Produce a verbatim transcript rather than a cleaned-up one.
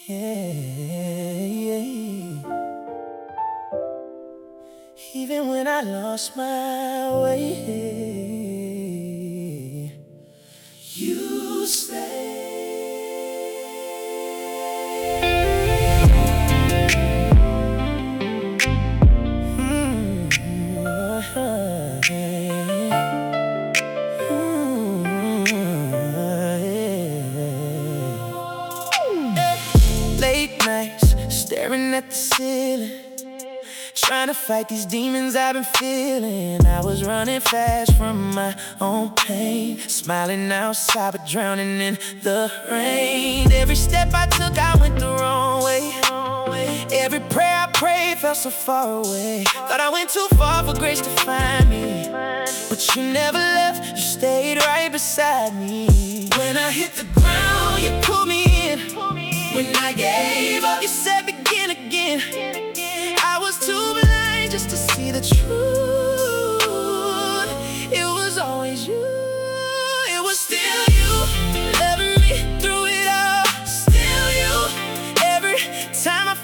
Yeah, yeah. Even when I lost my way, you stay. Mm-hmm. Mm-hmm. Late nights, staring at the ceiling, trying to fight these demons I've been feeling. I was running fast from my own pain, smiling outside but drowning in the rain. Every step I took, I went the wrong way. Every prayer I prayed felt so far away. Thought I went too far for grace to find me, but you never left, you stayed right beside me. When I hit the ground, you pulled me in. When I gave up, you said begin again. I was too blind just to see the truth.